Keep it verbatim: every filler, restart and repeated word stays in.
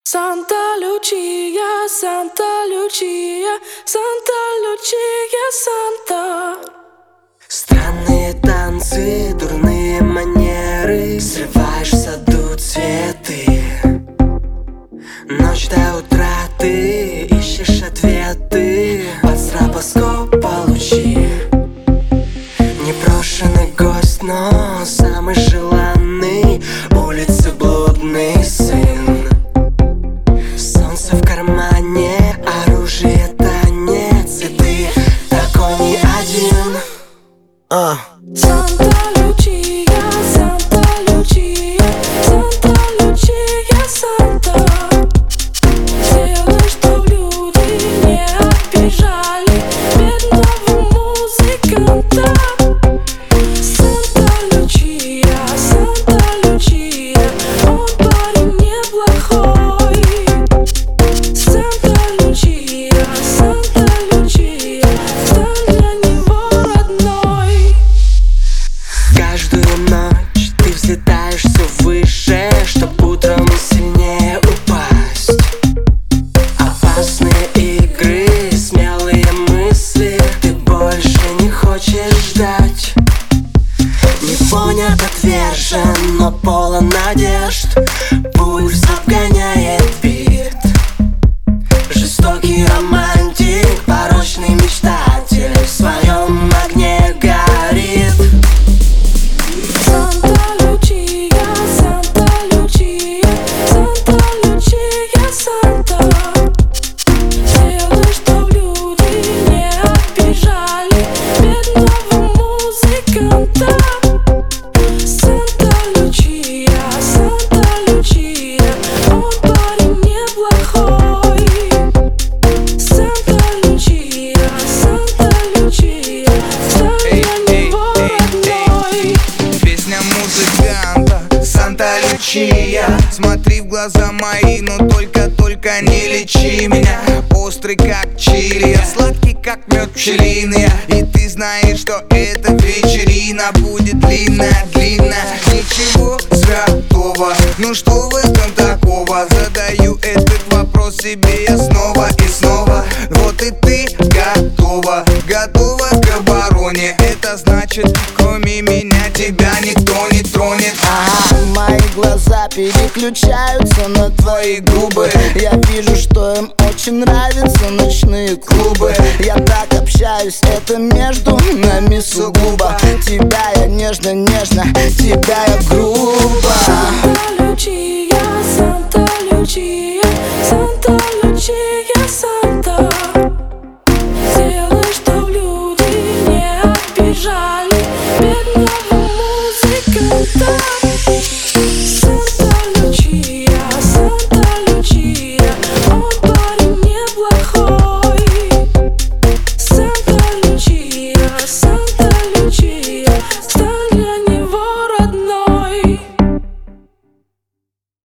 Santa Lucia, Santa Lucia, Santa Lucia, Santa. Странные танцы, дурные манеры, срываешь в саду цветы. Ночь до утра ты ищешь ответы, под стробоскоп получи. Непрошенный гость, но самый желанный, улицы блудный сын. Солнце в кармане, оружие, танец, и ты такой не один. uh. Santa Lucia, Santa Lucia, Santa Lucia, Santa. Сделай, чтоб люди не обижали бедного музыканта. Santa Lucia, Santa Lucia, он парень неплохой. Santa Lucia, Santa Lucia, стань для него родной. Каждую ночь ты взлетаешь все выше, чтоб утром сильнее упасть. Опасные игры, смелые мысли, ты больше не хочешь ждать. Не понят, отвержен, но полон надежд. Пульс обгоняет бит. Жестокий романтик, порочный мечтатель, в своем огне горит. Santa Lucia, Santa Lucia, Santa Lucia, Santa. Сделай, чтоб люди не обижали бедного музыканта. Santa Lucia, Santa Lucia, он парень неплохой. Santa Lucia, Santa Lucia, стань для него родной. Песня музыканта Санта Лючия. Смотри в глаза мои, но только-только не лечи меня. Острый как чили, я сладкий как мед пчелиный. И ты знаешь, что эта вечерина будет длинная-длинная. Ничего святого, ну что в этом такого? Задаю этот вопрос себе я снова и снова. Вот и ты готова, готова к обороне. Это значит, кроме меня тебя никто не тронет. Ага, мои глаза переключаются на твои губы. Я вижу, что им очень нравятся ночные клубы. Я так общаюсь, это между нами сугубо. Тебя я нежно-нежно, тебя я грубо. Santa Lucia, Santa Lucia, Santa Lucia, Santa. Сделай, чтоб люди не обижали бедного